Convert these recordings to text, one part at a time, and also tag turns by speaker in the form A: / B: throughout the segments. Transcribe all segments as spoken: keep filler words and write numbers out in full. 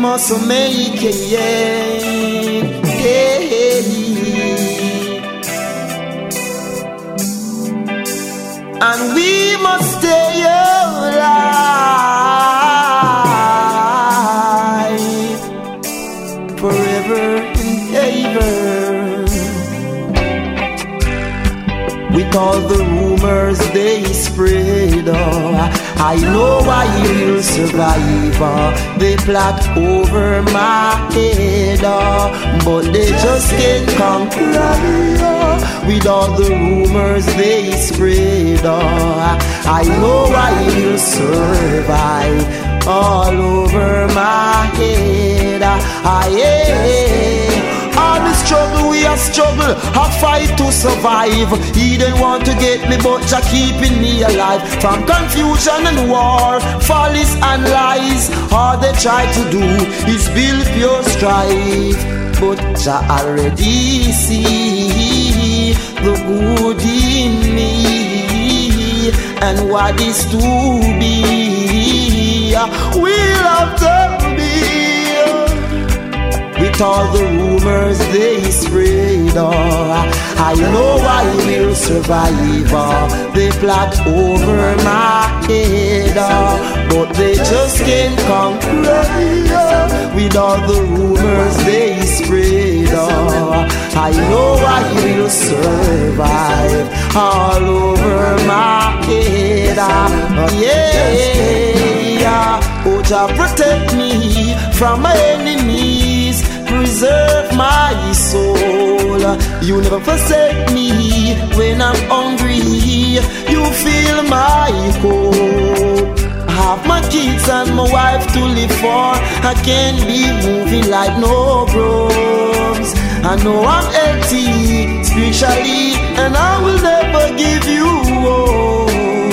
A: must make it, yeah, yeah. And we must stay alive forever and ever. With all the rumors they spread, oh, I know I will survive. Oh, they plot over my head, oh, but they just can't conquer. Oh, with all the rumors they spread, oh, I know I will survive. All over my head, ah, yeah. All the struggle we are struggle, I fight to survive. He didn't want to get me, but Jah keeping me alive. From confusion and war, follies and lies, all they try to do is build pure strife. But Jah already see the good in me and what is to be. Will have to be. With all the rumors they spread, oh, I know I will survive. Oh, they plot over my head, oh, but they just can't conquer. Oh, with all the rumors they spread, oh, I know I will survive. All over my head, oh, yeah. Oh, Jah protect me from my enemies, preserve my soul. You never forsake me when I'm hungry. You fill my hope. I have my kids and my wife to live for. I can't be moving like no bros. I know I'm healthy spiritually, and I will never give you hope.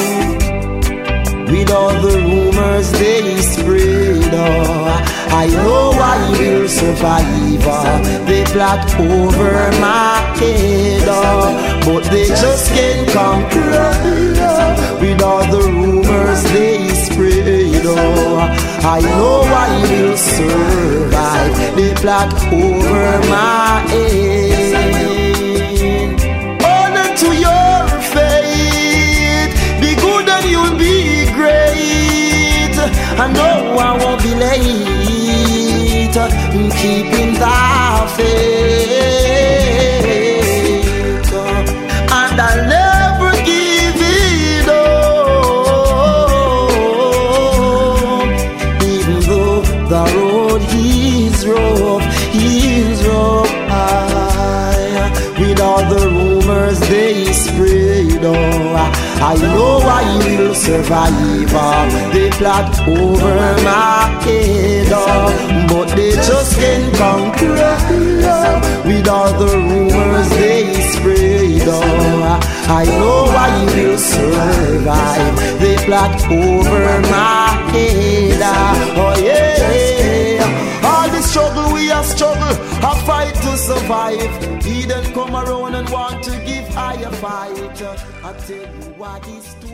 A: With all the rumors they spread, oh, I know I will survive. Oh, they plot over my head, oh, but they just can't conquer. Oh, with all the rumors they spread, oh, I know I will survive. They plot over my head. Honor to your faith, be good and you'll be great. I know I won't be late in keeping thy faith, and I'll never give it up. Even though the road is rough, is rough high. With all the rumors they spread, oh, I know I will survive. They plot over my head, but they just can't conquer. With all the rumors they spread, I know I will survive. They plot over my head, oh yeah. All the struggle we are struggle, I fight to survive. He didn't come around and want to give I a fight. I tell you what is to